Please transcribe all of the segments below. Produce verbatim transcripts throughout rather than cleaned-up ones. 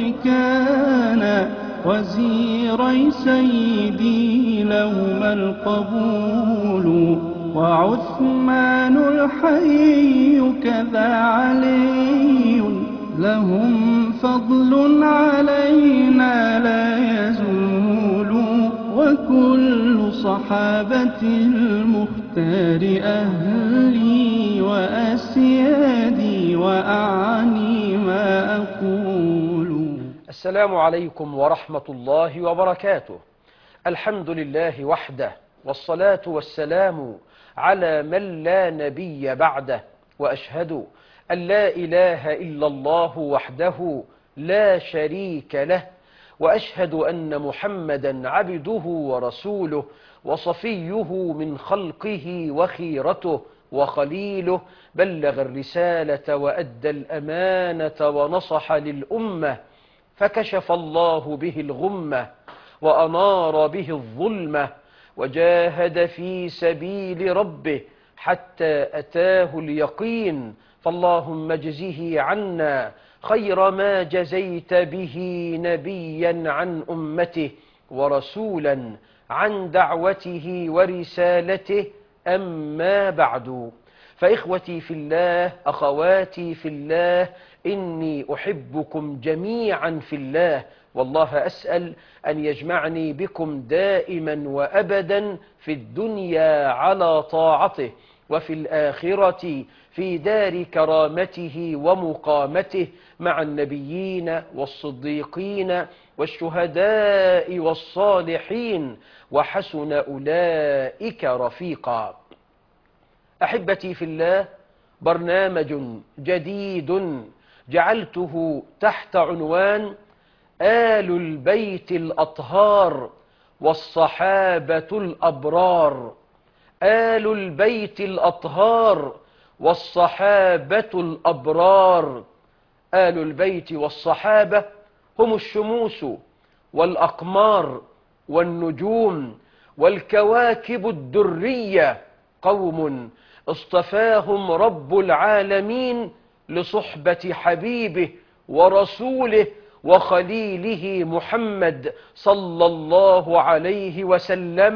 كان وزيري سيدي لهما القبول، وعثمان الحي كذا علي، لهم فضل علينا لا يزول. وكل صحابة المختار أهلي وأسيادي، وأعني ما أقول. السلام عليكم ورحمة الله وبركاته. الحمد لله وحده، والصلاة والسلام على من لا نبي بعده، وأشهد أن لا إله إلا الله وحده لا شريك له، وأشهد أن محمدا عبده ورسوله وصفيه من خلقه وخيرته وخليله، بلغ الرسالة وأدى الأمانة ونصح للأمة، فكشف الله به الغمة وأنار به الظلمة، وجاهد في سبيل ربه حتى أتاه اليقين. فاللهم اجزه عنا خير ما جزيت به نبيا عن أمته، ورسولا عن دعوته ورسالته. أما بعد، فإخوتي في الله، أخواتي في الله، إني أحبكم جميعا في الله، والله أسأل أن يجمعني بكم دائما وأبدا في الدنيا على طاعته، وفي الآخرة في دار كرامته ومقامته مع النبيين والصديقين والشهداء والصالحين، وحسن أولئك رفيقا. أحبتي في الله، برنامج جديد جعلته تحت عنوان آل البيت الأطهار والصحابة الأبرار. آل البيت الأطهار والصحابة الأبرار. آل البيت والصحابة هم الشموس والأقمار والنجوم والكواكب الدرية، قوم اصطفاهم رب العالمين لصحبة حبيبه ورسوله وخليله محمد صلى الله عليه وسلم.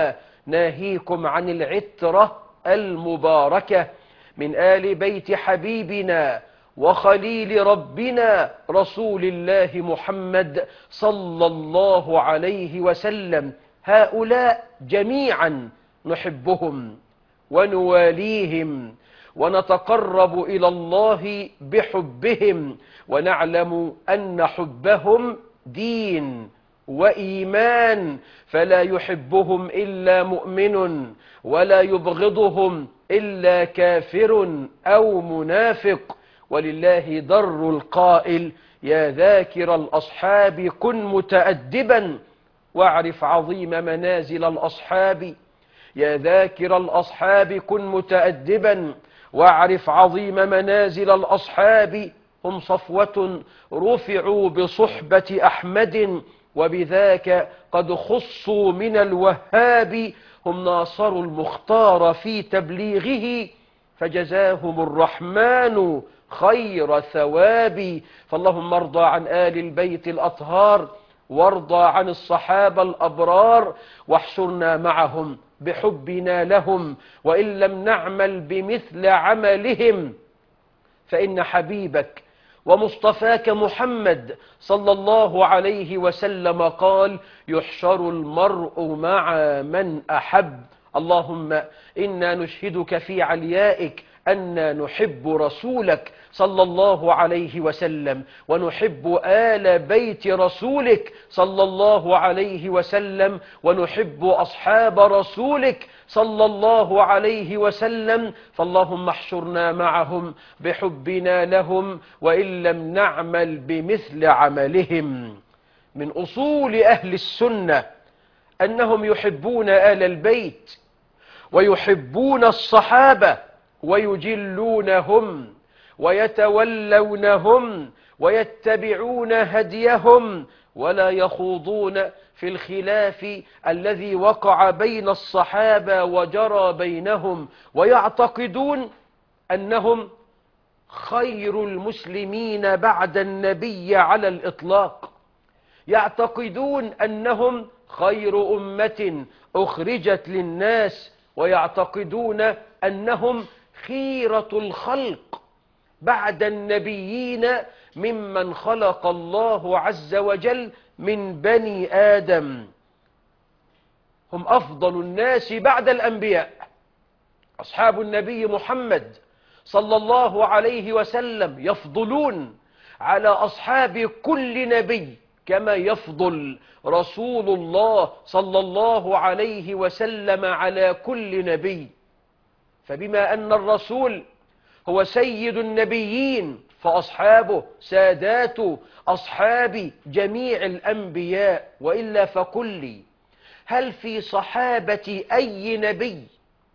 ناهيكم عن العترة المباركة من آل بيت حبيبنا وخليل ربنا رسول الله محمد صلى الله عليه وسلم. هؤلاء جميعا نحبهم ونواليهم ونتقرب إلى الله بحبهم، ونعلم أن حبهم دين وإيمان، فلا يحبهم إلا مؤمن، ولا يبغضهم إلا كافر أو منافق. ولله در القائل: يا ذاكر الأصحاب كن متأدبا، واعرف عظيم منازل الأصحاب. يا ذاكر الأصحاب كن متأدبا، واعرف عظيم منازل الأصحاب. هم صفوة رفعوا بصحبة أحمد، وبذاك قد خصوا من الوهاب. هم ناصروا المختار في تبليغه، فجزاهم الرحمن خير ثواب. فاللهم ارضى عن آل البيت الأطهار، وارضى عن الصحابة الأبرار، واحشرنا معهم بحبنا لهم، وإن لم نعمل بمثل عملهم، فإن حبيبك ومصطفاك محمد صلى الله عليه وسلم قال: يحشر المرء مع من أحب. اللهم إنا نشهدك في عليائك أننا نحب رسولك صلى الله عليه وسلم، ونحب آل بيت رسولك صلى الله عليه وسلم، ونحب أصحاب رسولك صلى الله عليه وسلم. فاللهم احشرنا معهم بحبنا لهم، وإن لم نعمل بمثل عملهم. من أصول أهل السنة أنهم يحبون آل البيت، ويحبون الصحابة، ويجلونهم ويتولونهم ويتبعون هديهم، ولا يخوضون في الخلاف الذي وقع بين الصحابة وجرى بينهم، ويعتقدون أنهم خير المسلمين بعد النبي على الإطلاق، يعتقدون أنهم خير أمة أخرجت للناس، ويعتقدون أنهم خيرة الخلق بعد النبيين ممن خلق الله عز وجل من بني آدم. هم أفضل الناس بعد الأنبياء. أصحاب النبي محمد صلى الله عليه وسلم يفضلون على أصحاب كل نبي كما يفضل رسول الله صلى الله عليه وسلم على كل نبي. فبما أن الرسول هو سيد النبيين فأصحابه سادات أصحاب جميع الأنبياء. وإلا فقل لي، هل في صحابة أي نبي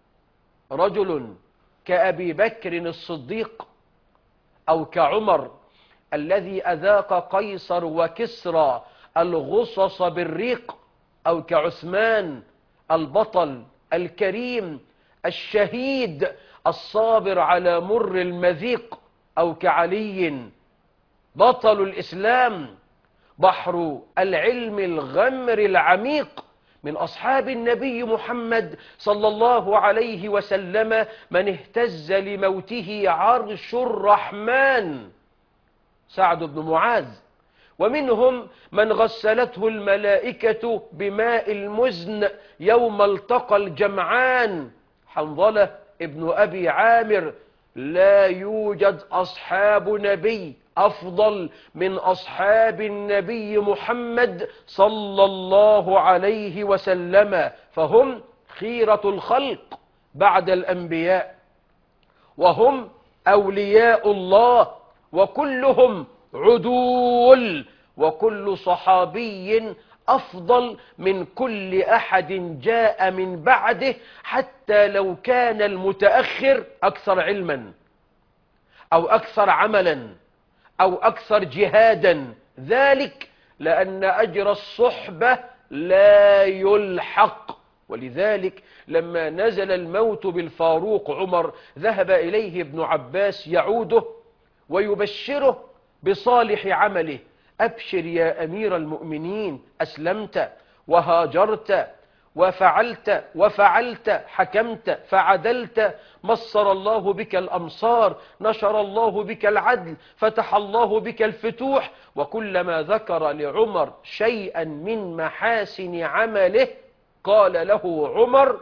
رجل كأبي بكر الصديق، أو كعمر الذي أذاق قيصر وكسرى الغصص بالريق، أو كعثمان البطل الكريم الشهيد الصابر على مر المذيق، أو كعلي بطل الإسلام بحر العلم الغمر العميق؟ من أصحاب النبي محمد صلى الله عليه وسلم من اهتز لموته عرش الرحمن، سعد بن معاذ. ومنهم من غسلته الملائكة بماء المزن يوم التقى الجمعان، حنظلة ابن أبي عامر. لا يوجد أصحاب نبي أفضل من أصحاب النبي محمد صلى الله عليه وسلم، فهم خيرة الخلق بعد الأنبياء، وهم أولياء الله، وكلهم عدول، وكل صحابي أفضل من كل أحد جاء من بعده، حتى لو كان المتأخر أكثر علما أو أكثر عملا أو أكثر جهادا. ذلك لأن أجر الصحبة لا يلحق. ولذلك لما نزل الموت بالفاروق عمر ذهب إليه ابن عباس يعوده ويبشره بصالح عمله: أبشر يا أمير المؤمنين، أسلمت وهاجرت وفعلت وفعلت، حكمت فعدلت، مصر الله بك الأمصار، نشر الله بك العدل، فتح الله بك الفتوح. وكلما ذكر لعمر شيئا من محاسن عمله قال له عمر: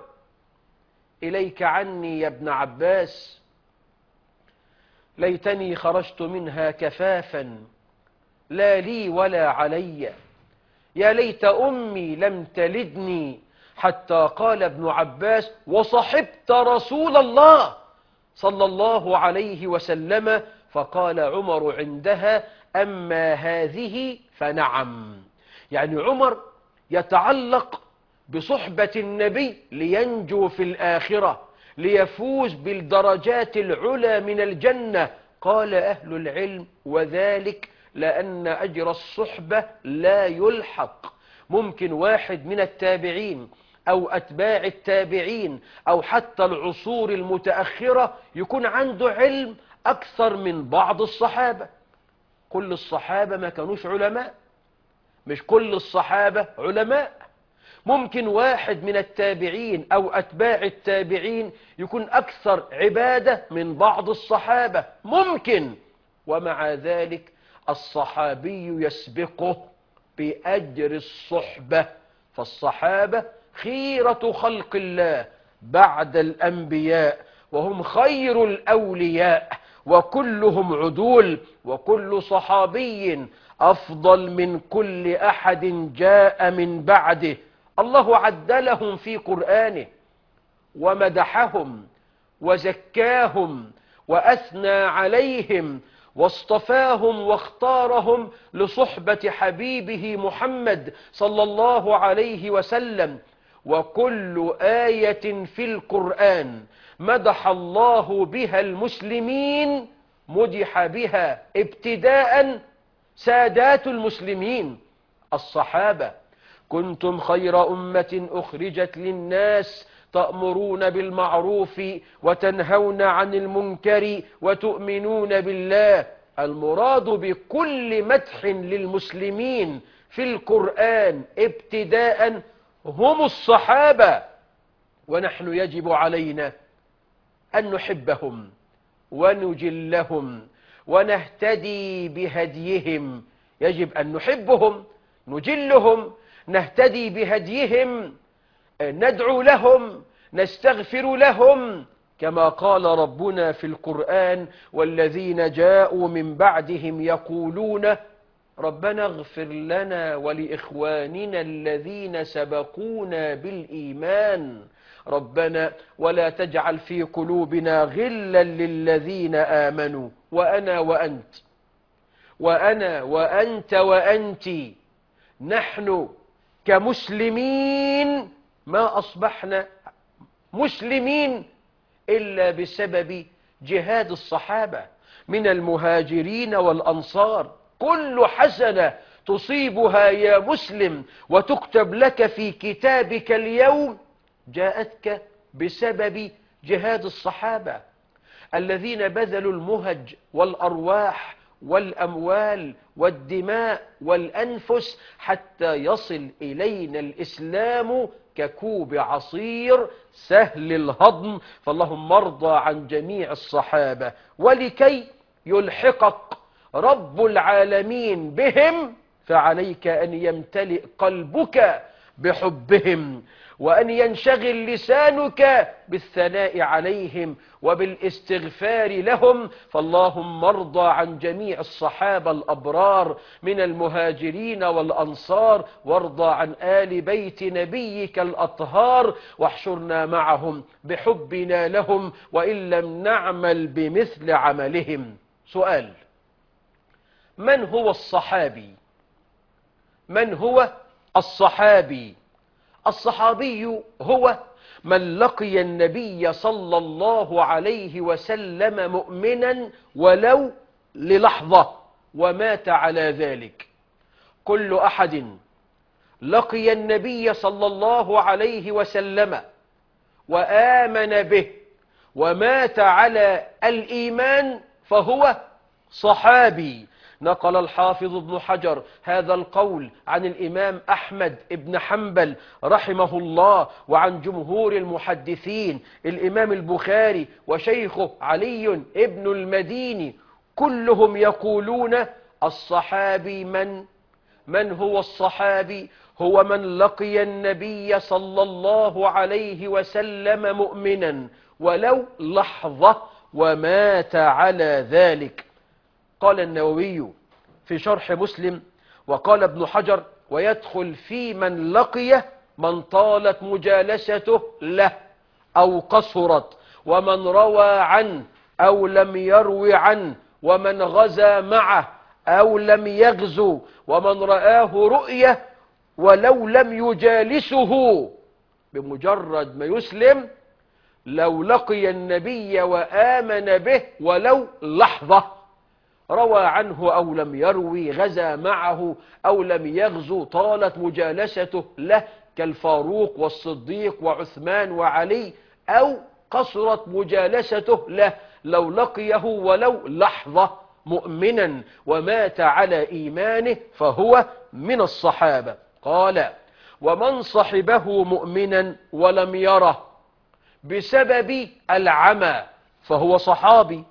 إليك عني يا ابن عباس، ليتني خرجت منها كفافا لا لي ولا علي، يا ليت أمي لم تلدني. حتى قال ابن عباس: وصحبت رسول الله صلى الله عليه وسلم. فقال عمر عندها: أما هذه فنعم. يعني عمر يتعلق بصحبة النبي لينجو في الآخرة، ليفوز بالدرجات العلى من الجنة. قال أهل العلم: وذلك لأن أجر الصحبة لا يلحق. ممكن واحد من التابعين أو أتباع التابعين أو حتى العصور المتأخرة يكون عنده علم أكثر من بعض الصحابة. كل الصحابة ما كانوش علماء، مش كل الصحابة علماء. ممكن واحد من التابعين أو أتباع التابعين يكون أكثر عبادة من بعض الصحابة، ممكن. ومع ذلك الصحابي يسبقه بأجر الصحبة. فالصحابة خيرة خلق الله بعد الأنبياء، وهم خير الأولياء، وكلهم عدول، وكل صحابي أفضل من كل أحد جاء من بعده. الله عدلهم في قرآنه ومدحهم وزكاهم وأثنى عليهم واصطفاهم واختارهم لصحبة حبيبه محمد صلى الله عليه وسلم. وكل آية في القرآن مدح الله بها المسلمين مدح بها ابتداء سادات السلمين الصحابة: كنتم خير أمة أخرجت للناس تأمرون بالمعروف وتنهون عن المنكر وتؤمنون بالله. المراد بكل مدح للمسلمين في القرآن ابتداء هم الصحابة، ونحن يجب علينا أن نحبهم ونجلهم ونهتدي بهديهم. يجب أن نحبهم، نجلهم، نهتدي بهديهم، ندعو لهم، نستغفر لهم، كما قال ربنا في القرآن: والذين جاءوا من بعدهم يقولون ربنا اغفر لنا ولإخواننا الذين سبقونا بالإيمان ربنا ولا تجعل في قلوبنا غلا للذين آمنوا وأنا وأنت وأنا وأنت وأنت. نحن كمسلمين ما أصبحنا مسلمين إلا بسبب جهاد الصحابة من المهاجرين والأنصار. كل حسنة تصيبها يا مسلم وتكتب لك في كتابك اليوم جاءتك بسبب جهاد الصحابة الذين بذلوا المهج والأرواح والأموال والدماء والأنفس حتى يصل إلينا الإسلام ككوب عصير سهل الهضم. فاللهم ارضى عن جميع الصحابة، ولكي يلحقك رب العالمين بهم فعليك أن يمتلئ قلبك بحبهم، وأن ينشغل لسانك بالثناء عليهم وبالاستغفار لهم. فاللهم ارضى عن جميع الصحابة الأبرار من المهاجرين والأنصار، وارضى عن آل بيت نبيك الأطهار، واحشرنا معهم بحبنا لهم وإن لم نعمل بمثل عملهم. سؤال: من هو الصحابي؟ من هو الصحابي؟ الصحابي هو من لقي النبي صلى الله عليه وسلم مؤمنا ولو للحظة ومات على ذلك. كل أحد لقي النبي صلى الله عليه وسلم وآمن به ومات على الإيمان فهو صحابي. نقل الحافظ ابن حجر هذا القول عن الإمام أحمد بن حنبل رحمه الله وعن جمهور المحدثين، الإمام البخاري وشيخه علي بن المديني، كلهم يقولون الصحابي من من هو الصحابي؟ هو من لقي النبي صلى الله عليه وسلم مؤمنا ولو لحظة ومات على ذلك. قال النووي في شرح مسلم وقال ابن حجر: ويدخل في من لقيه من طالت مجالسته له أو قصرت، ومن روى عنه أو لم يروي عنه، ومن غزا معه أو لم يغزو، ومن رآه رؤية ولو لم يجالسه. بمجرد ما يسلم لو لقي النبي وآمن به ولو لحظة، روى عنه أو لم يروي، غزا معه أو لم يغزو، طالت مجالسته له كالفاروق والصديق وعثمان وعلي، أو قصرت مجالسته له، لو لقيه ولو لحظة مؤمنا ومات على إيمانه فهو من الصحابة. قال: ومن صحبه مؤمنا ولم يره بسبب العمى فهو صحابي.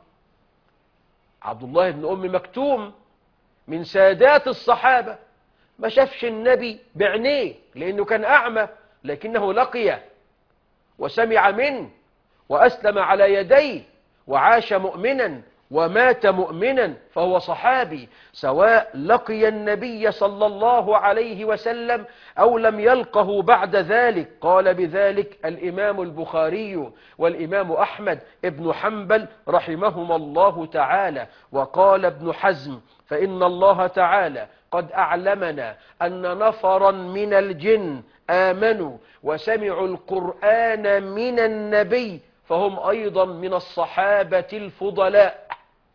عبد الله بن أم مكتوم من سادات الصحابة، ما شافش النبي بعينيه لأنه كان أعمى، لكنه لقيه وسمع منه وأسلم على يديه وعاش مؤمنا ومات مؤمنا فهو صحابي، سواء لقي النبي صلى الله عليه وسلم أو لم يلقه بعد ذلك. قال بذلك الإمام البخاري والإمام أحمد ابن حنبل رحمهما الله تعالى. وقال ابن حزم: فإن الله تعالى قد أعلمنا أن نفرا من الجن آمنوا وسمعوا القرآن من النبي فهم أيضا من الصحابة الفضلاء.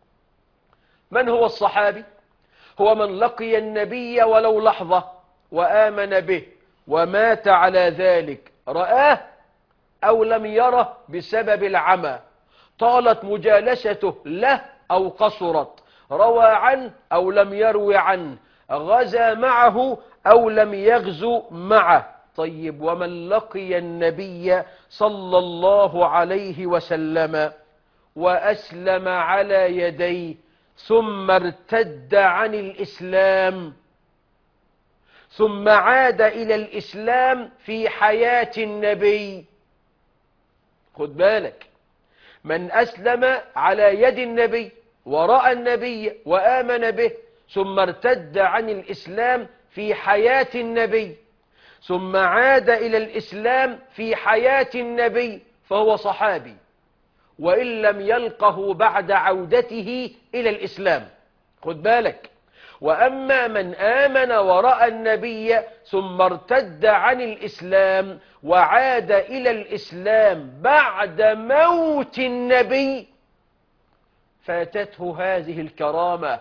من هو الصحابي؟ هو من لقي النبي ولو لحظة وآمن به ومات على ذلك، رآه أو لم يره بسبب العمى، طالت مجالسته له أو قصرت، روى عنه أو لم يروي عنه، غزا معه أو لم يغزو معه. طيب، ومن لقي النبي صلى الله عليه وسلم وأسلم على يديه ثم ارتد عن الإسلام ثم عاد إلى الإسلام في حياة النبي، خد بالك، من أسلم على يد النبي ورأى النبي وآمن به ثم ارتد عن الإسلام في حياة النبي ثم عاد إلى الإسلام في حياة النبي فهو صحابي، وإن لم يلقه بعد عودته إلى الإسلام، خد بالك. وأما من آمن ورأى النبي ثم ارتد عن الإسلام وعاد إلى الإسلام بعد موت النبي فاتته هذه الكرامة،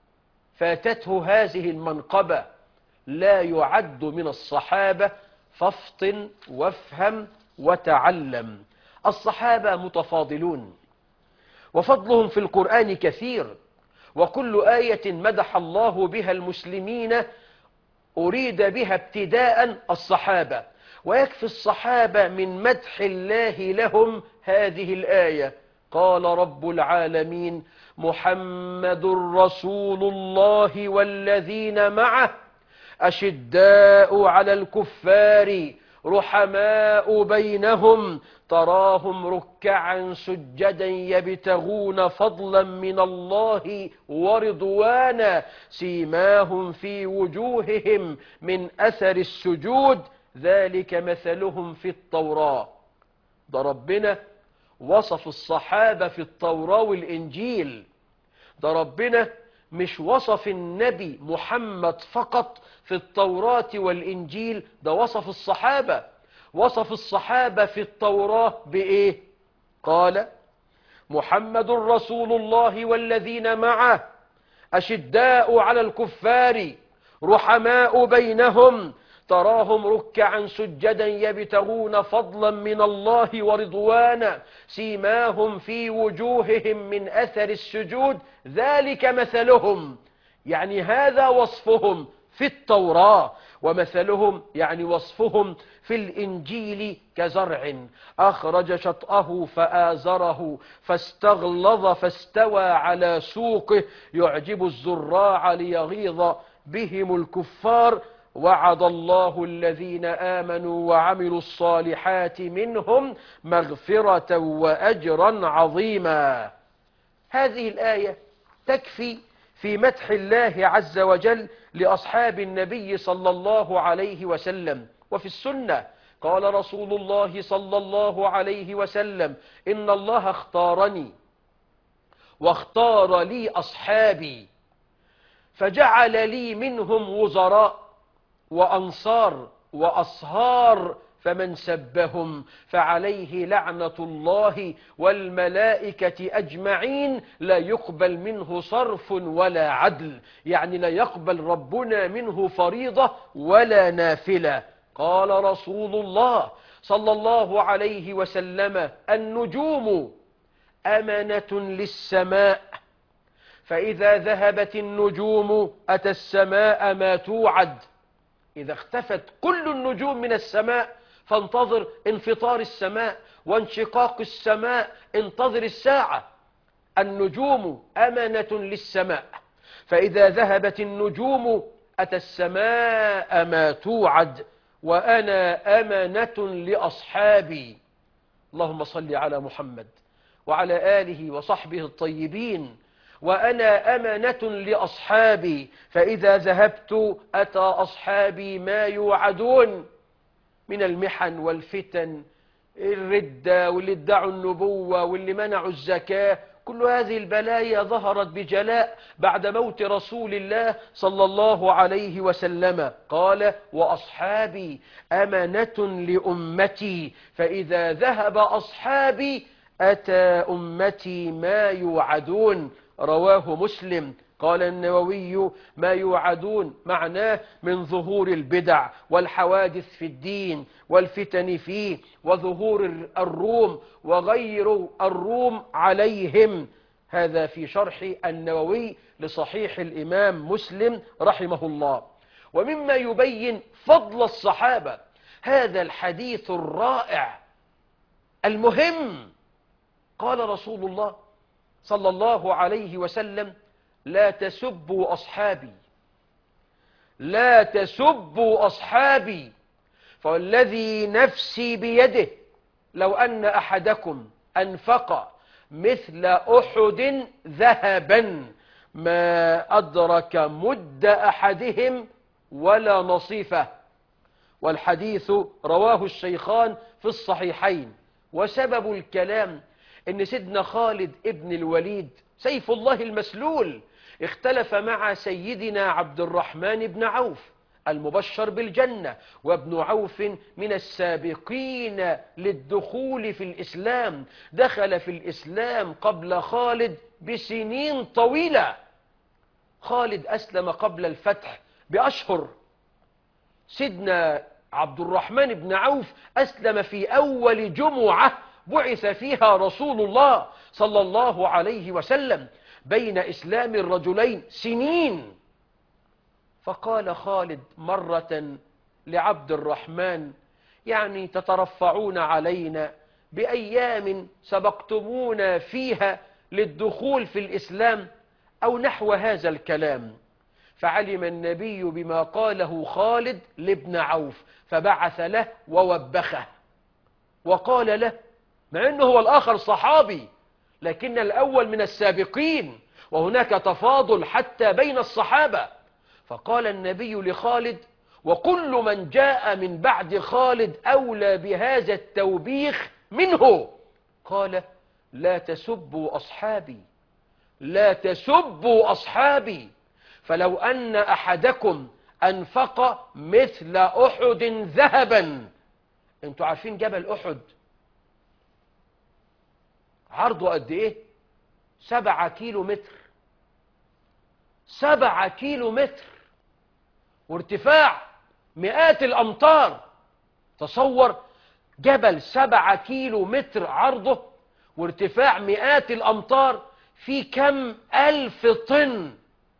فاتته هذه المنقبة، لا يعد من الصحابة، فافطن وافهم وتعلم. الصحابة متفاضلون وفضلهم في القرآن كثير، وكل آية مدح الله بها المسلمين أريد بها ابتداء الصحابة، ويكفي الصحابة من مدح الله لهم هذه الآية: قال رب العالمين: محمد رسول الله والذين معه أشداء على الكفار رحماء بينهم تراهم ركعا سجدا يبتغون فضلا من الله ورضوانا سيماهم في وجوههم من أثر السجود ذلك مثلهم في التوراة. ده ربنا وصف الصحابة في التوراة والإنجيل، ده ربنا مش وصف النبي محمد فقط في التوراة والإنجيل، ده وصف الصحابة. وصف الصحابة في التوراة بإيه؟ قال: محمد رسول الله والذين معه أشداء على الكفار رحماء بينهم تراهم ركعا سجدا يبتغون فضلا من الله ورضوانا سيماهم في وجوههم من أثر السجود ذلك مثلهم، يعني هذا وصفهم في التوراة، ومثلهم يعني وصفهم في الإنجيل كزرع أخرج شطأه فآزره فاستغلظ فاستوى على سوقه يعجب الزراع ليغيظ بهم الكفار وعد الله الذين آمنوا وعملوا الصالحات منهم مغفرة وأجرا عظيما. هذه الآية تكفي في مدح الله عز وجل لأصحاب النبي صلى الله عليه وسلم. وفي السنة قال رسول الله صلى الله عليه وسلم: إن الله اختارني واختار لي أصحابي فجعل لي منهم وزراء وأنصار وأصهار، فمن سبهم فعليه لعنة الله والملائكة أجمعين لا يقبل منه صرف ولا عدل، يعني لا يقبل ربنا منه فريضة ولا نافلة. قال رسول الله صلى الله عليه وسلم: النجوم أمنة للسماء، فإذا ذهبت النجوم أتى السماء ما توعد. إذا اختفت كل النجوم من السماء فانتظر انفطار السماء وانشقاق السماء، انتظر الساعة. النجوم أمنة للسماء، فإذا ذهبت النجوم أتى السماء ما توعد، وأنا أمنة لأصحابي. اللهم صل على محمد وعلى آله وصحبه الطيبين. وأنا أمنة لأصحابي، فإذا ذهبت أتى أصحابي ما يوعدون من المحن والفتن، الردة واللي ادعوا النبوة واللي منعوا الزكاة، كل هذه البلايا ظهرت بجلاء بعد موت رسول الله صلى الله عليه وسلم. قال: وأصحابي أمنة لأمتي، فإذا ذهب أصحابي أتى أمتي ما يوعدون. رواه مسلم. قال النووي: ما يوعدون معناه من ظهور البدع والحوادث في الدين والفتن فيه وظهور الروم وغير الروم عليهم. هذا في شرح النووي لصحيح الإمام مسلم رحمه الله. ومما يبين فضل الصحابة هذا الحديث الرائع المهم. قال رسول الله صلى الله عليه وسلم: لا تسبوا أصحابي، لا تسبوا أصحابي، فوالذي نفسي بيده لو أن أحدكم أنفق مثل أحد ذهبا ما أدرك مد أحدهم ولا نصيفه. والحديث رواه الشيخان في الصحيحين. وسبب الكلام إن سيدنا خالد ابن الوليد سيف الله المسلول اختلف مع سيدنا عبد الرحمن بن عوف المبشر بالجنة، وابن عوف من السابقين للدخول في الإسلام، دخل في الإسلام قبل خالد بسنين طويلة. خالد أسلم قبل الفتح بأشهر، سيدنا عبد الرحمن بن عوف أسلم في أول جمعة بعث فيها رسول الله صلى الله عليه وسلم، بين إسلام الرجلين سنين. فقال خالد مرة لعبد الرحمن: يعني تترفعون علينا بأيام سبقتمونا فيها للدخول في الإسلام، أو نحو هذا الكلام. فعلم النبي بما قاله خالد لابن عوف، فبعث له ووبخه وقال له، مع أنه هو الآخر صحابي لكن الأول من السابقين وهناك تفاضل حتى بين الصحابة، فقال النبي لخالد: وكل من جاء من بعد خالد أولى بهذا التوبيخ منه. قال: لا تسبوا أصحابي، لا تسبوا أصحابي، فلو أن أحدكم أنفق مثل أحد ذهبا. انتوا عارفين جبل أحد عرضه قد ايه؟ سبعة كيلو متر، سبعة كيلو متر، وارتفاع مئات الأمتار. تصور جبل سبعة كيلو متر عرضه وارتفاع مئات الأمتار، في كم ألف طن،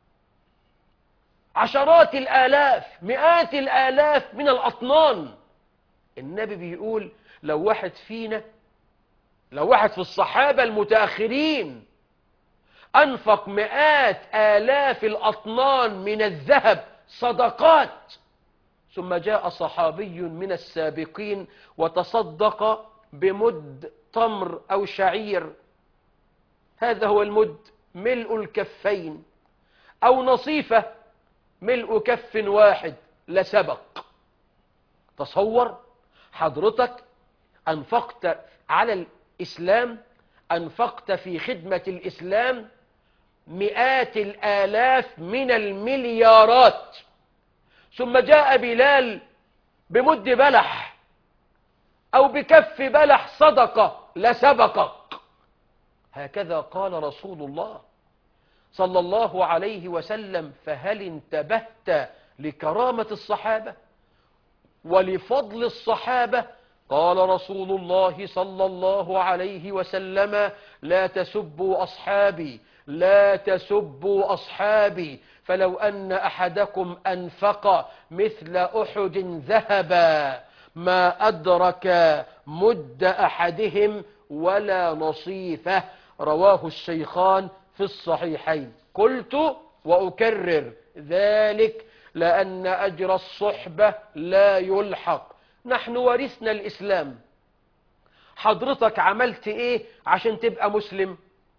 عشرات الآلاف، مئات الآلاف من الأطنان. النبي بيقول لو واحد فينا، لو واحد في الصحابة المتأخرين أنفق مئات آلاف الأطنان من الذهب صدقات، ثم جاء صحابي من السابقين وتصدق بمد تمر أو شعير، هذا هو المد ملء الكفين، أو نصيفة ملء كف واحد، لسبق. تصور حضرتك أنفقت على الإسلام، أنفقت في خدمة الإسلام مئات الآلاف من المليارات، ثم جاء بلال بمد بلح أو بكف بلح صدقة، لسبقك. هكذا قال رسول الله صلى الله عليه وسلم. فهل انتبهت لكرامة الصحابة ولفضل الصحابة؟ قال رسول الله صلى الله عليه وسلم: لا تسبوا أصحابي، لا تسبوا أصحابي، فلو أن أحدكم أنفق مثل أحد ذهبا ما أدرك مد أحدهم ولا نصيفه. رواه الشيخان في الصحيحين. قلت وأكرر ذلك لأن أجر الصحبة لا يلحق. نحن ورثنا الإسلام. حضرتك عملت إيه عشان تبقى مسلم؟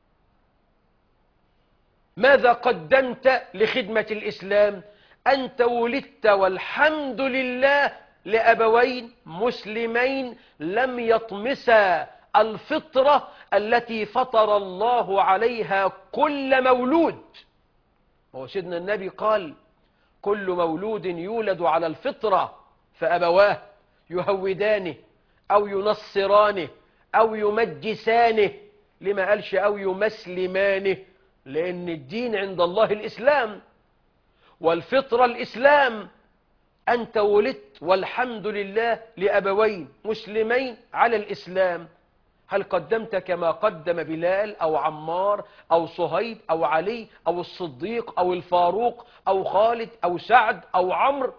ماذا قدمت لخدمة الإسلام؟ أنت ولدت والحمد لله لأبوين مسلمين لم يطمسا الفطرة التي فطر الله عليها كل مولود. وسيدنا النبي قال: كل مولود يولد على الفطرة فأبواه يهودانه أو ينصرانه أو يمجسانه. لما قالش أو يمسلمانه؟ لأن الدين عند الله الإسلام، والفطرة الإسلام. أنت ولدت والحمد لله لأبوين مسلمين على الإسلام. هل قدمت كما قدم بلال أو عمار أو صهيب أو علي أو الصديق أو الفاروق أو خالد أو سعد أو عمرو؟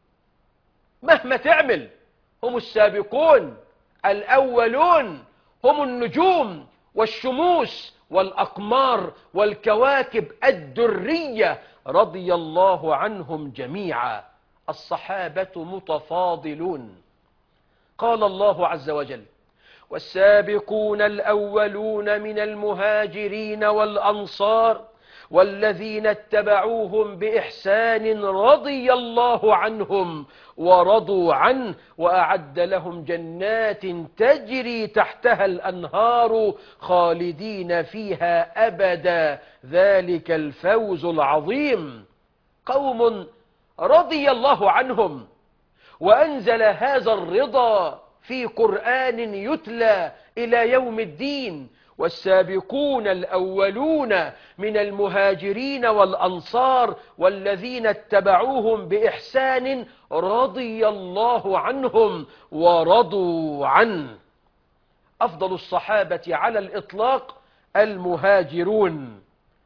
مهما تعمل هم السابقون الأولون، هم النجوم والشموس والأقمار والكواكب الدرية رضي الله عنهم جميعا. الصحابة متفاضلون. قال الله عز وجل: والسابقون الأولون من المهاجرين والأنصار والذين اتبعوهم بإحسان رضي الله عنهم ورضوا عنه وأعد لهم جنات تجري تحتها الأنهار خالدين فيها أبدا ذلك الفوز العظيم. قوم رضي الله عنهم وأنزل هذا الرضا في قرآن يتلى إلى يوم الدين. والسابقون الأولون من المهاجرين والأنصار والذين اتبعوهم بإحسان رضي الله عنهم ورضوا عنه. أفضل الصحابة على الإطلاق المهاجرون.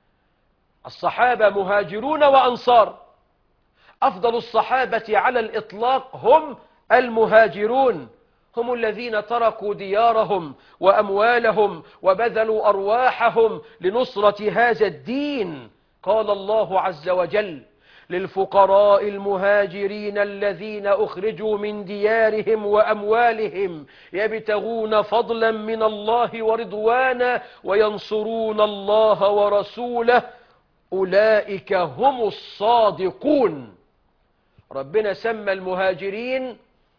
الصحابة مهاجرون وأنصار. أفضل الصحابة على الإطلاق هم المهاجرون، هم الذين تركوا ديارهم وأموالهم وبذلوا أرواحهم لنصرة هذا الدين. قال الله عز وجل: للفقراء المهاجرين الذين أخرجوا من ديارهم وأموالهم يبتغون فضلا من الله ورضوانا وينصرون الله ورسوله أولئك هم الصادقون. ربنا سمى المهاجرين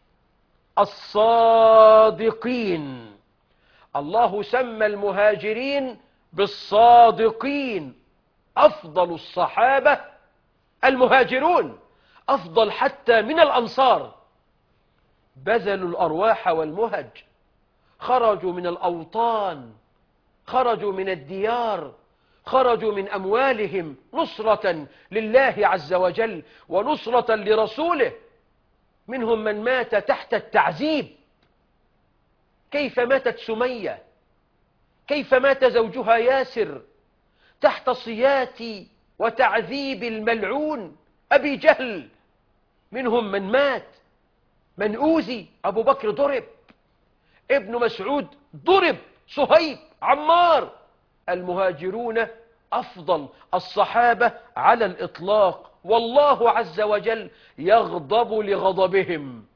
الصادقين، الله سمى المهاجرين بالصادقين. أفضل الصحابة المهاجرون، أفضل حتى من الأنصار. بذلوا الأرواح والمهج، خرجوا من الأوطان، خرجوا من الديار، خرجوا من أموالهم نصرة لله عز وجل ونصرة لرسوله. منهم من مات تحت التعذيب. كيف ماتت سمية؟ كيف مات زوجها ياسر تحت صيات وتعذيب الملعون أبي جهل؟ منهم من مات، من أوذي، أبو بكر ضرب، ابن مسعود ضرب، صهيب، عمار. المهاجرون أفضل الصحابة على الإطلاق، والله عز وجل يغضب لغضبهم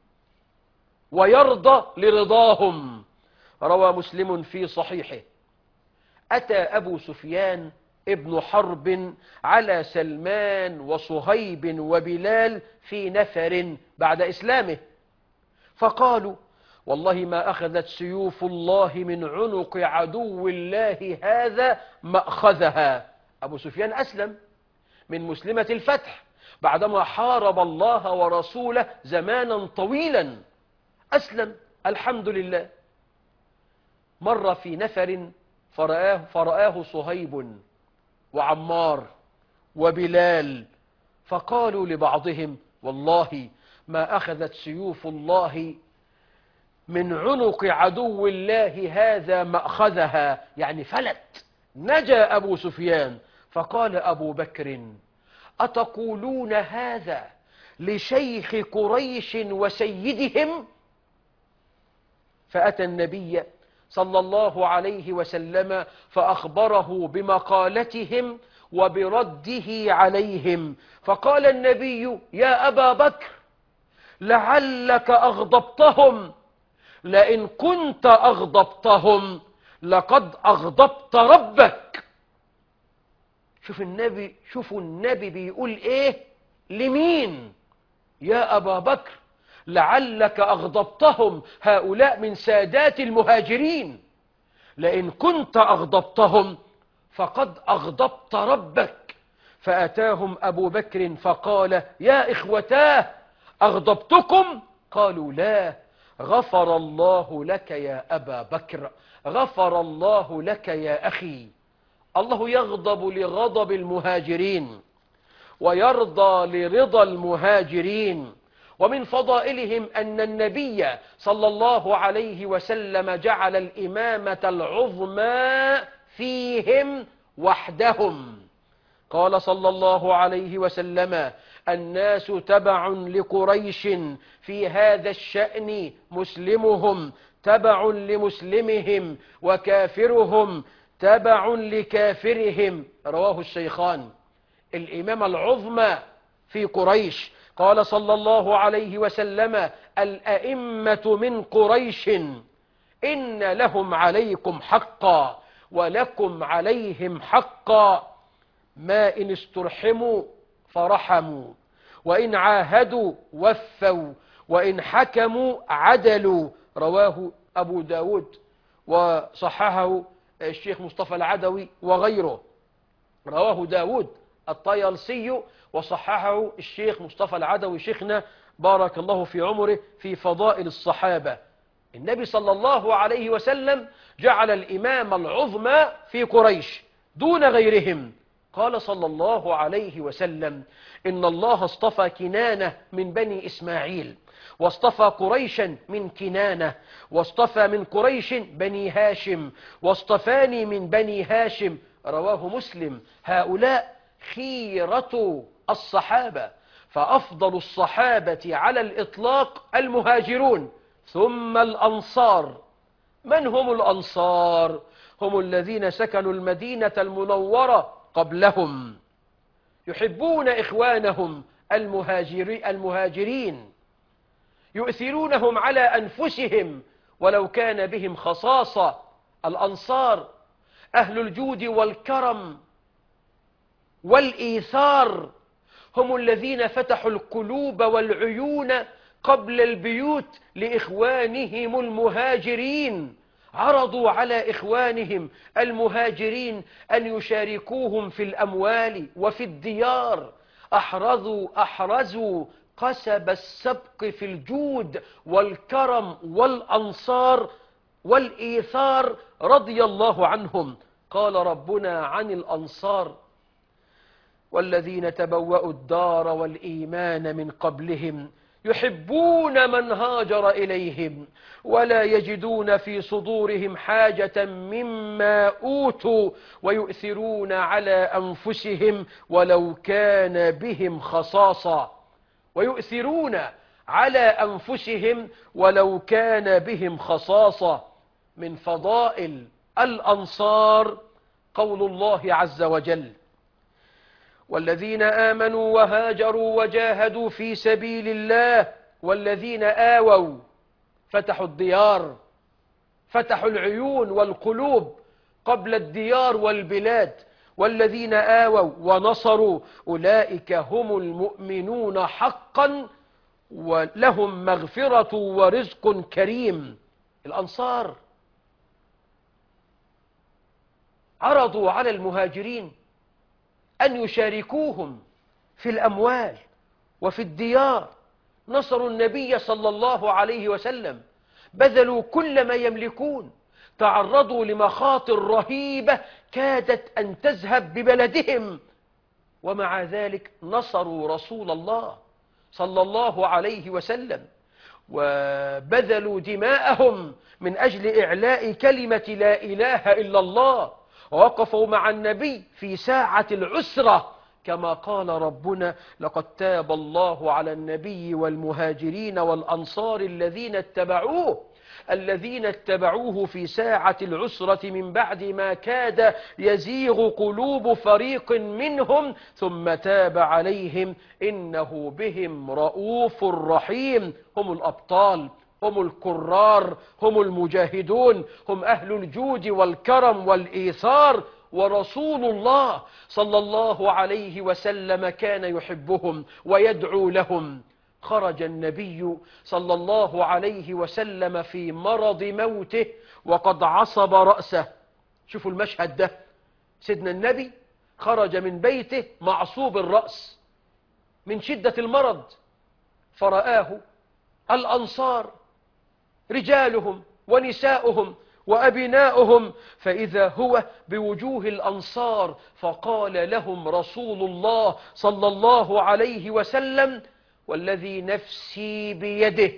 ويرضى لرضاهم. روى مسلم في صحيحه: أتى أبو سفيان ابن حرب على سلمان وصهيب وبلال في نفر بعد إسلامه، فقالوا: والله ما أخذت سيوف الله من عنق عدو الله هذا مأخذها. أبو سفيان أسلم من مسلمة الفتح بعدما حارب الله ورسوله زمانا طويلا، أسلم الحمد لله. مر في نفر فرآه, فرآه صهيب وعمار وبلال، فقالوا لبعضهم: والله ما أخذت سيوف الله من عنق عدو الله هذا مأخذها، يعني فلت، نجا أبو سفيان. فقال أبو بكر: أتقولون هذا لشيخ قريش وسيدهم؟ فأتى النبي صلى الله عليه وسلم فأخبره بمقالتهم وبرده عليهم، فقال النبي: يا أبا بكر لعلك أغضبتهم، لئن كنت أغضبتهم لقد أغضبت ربك. شوف النبي، شوفوا النبي بيقول إيه لمين؟ يا أبا بكر لعلك أغضبتهم، هؤلاء من سادات المهاجرين، لئن كنت أغضبتهم فقد أغضبت ربك. فأتاهم أبو بكر فقال: يا إخوتاه أغضبتكم؟ قالوا: لا. غفر الله لك يا أبا بكر، غفر الله لك يا أخي. الله يغضب لغضب المهاجرين ويرضى لرضا المهاجرين. ومن فضائلهم أن النبي صلى الله عليه وسلم جعل الإمامة العظمى فيهم وحدهم. قال صلى الله عليه وسلم: الناس تبع لقريش في هذا الشأن، مسلمهم تبع لمسلمهم وكافرهم تبع لكافرهم. رواه الشيخان. الإمامة العظمى في قريش. قال صلى الله عليه وسلم: الأئمة من قريش إن لهم عليكم حقا ولكم عليهم حقا، ما إن استرحموا فرحموا، وإن عاهدوا وفوا، وإن حكموا عدلوا. رواه أبو داود وصححه الشيخ مصطفى العدوي وغيره. رواه داود الطيالسي وصححه الشيخ مصطفى العدوي شيخنا بارك الله في عمره في فضائل الصحابة. النبي صلى الله عليه وسلم جعل الإمام العظمى في قريش دون غيرهم. قال صلى الله عليه وسلم: إن الله اصطفى كنانة من بني إسماعيل، واصطفى قريشا من كنانة، واصطفى من قريش بني هاشم، واصطفاني من بني هاشم. رواه مسلم. هؤلاء خيرة الصحابة، فأفضل الصحابة على الإطلاق المهاجرون ثم الأنصار. من هم الأنصار؟ هم الذين سكنوا المدينة المنورة قبلهم، يحبون إخوانهم المهاجرين، يؤثرونهم على أنفسهم ولو كان بهم خصاصة. الأنصار أهل الجود والكرم والإيثار، هم الذين فتحوا القلوب والعيون قبل البيوت لإخوانهم المهاجرين. عرضوا على إخوانهم المهاجرين أن يشاركوهم في الأموال وفي الديار. أحرزوا أحرزوا قسب السبق في الجود والكرم والأنصار والإيثار رضي الله عنهم. قال ربنا عن الأنصار: والذين تبوأوا الدار والإيمان من قبلهم يحبون من هاجر إليهم ولا يجدون في صدورهم حاجة مما أوتوا ويؤثرون على أنفسهم ولو كان بهم خصاصة. ويؤثرون على أنفسهم ولو كان بهم خصاصة. من فضائل الأنصار قول الله عز وجل: والذين آمنوا وهاجروا وجاهدوا في سبيل الله والذين آووا، فتحوا الديار، فتحوا العيون والقلوب قبل الديار والبلاد. والذين آووا ونصروا أولئك هم المؤمنون حقا ولهم مغفرة ورزق كريم. الأنصار عرضوا على المهاجرين أن يشاركوهم في الأموال وفي الديار. نصروا النبي صلى الله عليه وسلم، بذلوا كل ما يملكون، تعرضوا لمخاطر رهيبة كادت أن تذهب ببلدهم، ومع ذلك نصروا رسول الله صلى الله عليه وسلم وبذلوا دماءهم من أجل إعلاء كلمة لا إله إلا الله، ووقفوا مع النبي في ساعة العسرة كما قال ربنا: لقد تاب الله على النبي والمهاجرين والأنصار الذين اتبعوه الذين اتبعوه في ساعة العسرة من بعد ما كاد يزيغ قلوب فريق منهم ثم تاب عليهم إنه بهم رؤوف رحيم. هم الأبطال، هم الكرار، هم المجاهدون، هم أهل الجود والكرم والإيثار. ورسول الله صلى الله عليه وسلم كان يحبهم ويدعو لهم. خرج النبي صلى الله عليه وسلم في مرض موته وقد عصب رأسه. شوفوا المشهد ده، سيدنا النبي خرج من بيته معصوب الرأس من شدة المرض، فرآه الأنصار رجالهم ونساؤهم وأبناؤهم، فإذا هو بوجوه الأنصار، فقال لهم رسول الله صلى الله عليه وسلم: والذي نفسي بيده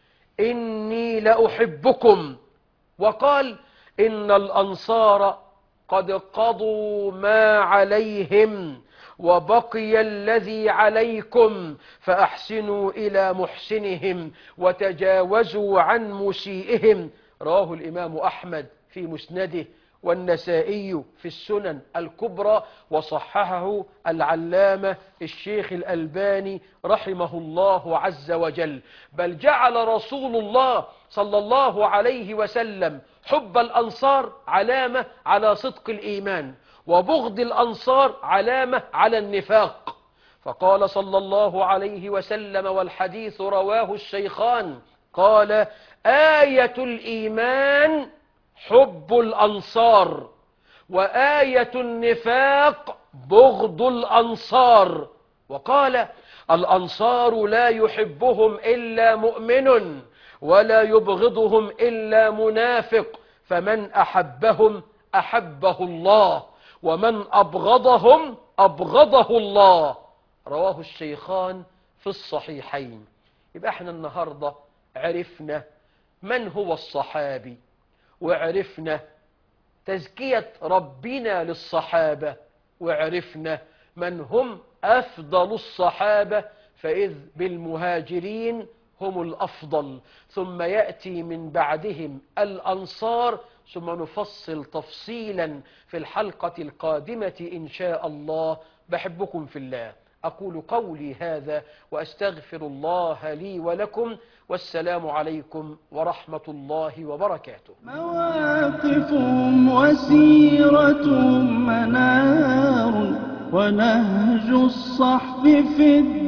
إني لأحبكم. وقال: إن الأنصار قد قضوا ما عليهم وبقي الذي عليكم، فأحسنوا إلى محسنهم وتجاوزوا عن مسيئهم. رواه الإمام أحمد في مسنده، والنسائي في السنن الكبرى، وصححه العلامة الشيخ الألباني رحمه الله عز وجل. بل جعل رسول الله صلى الله عليه وسلم حب الأنصار علامة على صدق الإيمان، وبغض الأنصار علامة على النفاق. فقال صلى الله عليه وسلم، والحديث رواه الشيخان، قال: آية الإيمان حب الأنصار، وآية النفاق بغض الأنصار. وقال: الأنصار لا يحبهم إلا مؤمن، ولا يبغضهم إلا منافق، فمن أحبهم أحبه الله، ومن أبغضهم أبغضه الله. رواه الشيخان في الصحيحين. يبقى احنا النهاردة عرفنا من هو الصحابي، وعرفنا تزكية ربنا للصحابة، وعرفنا من هم أفضل الصحابة، فإذ بالمهاجرين هم الأفضل، ثم يأتي من بعدهم الأنصار، ثم نفصل تفصيلا في الحلقة القادمة إن شاء الله. بحبكم في الله، أقول قولي هذا وأستغفر الله لي ولكم، والسلام عليكم ورحمة الله وبركاته. مواقفهم وسيرتهم منار، ونهج الصحب في الدين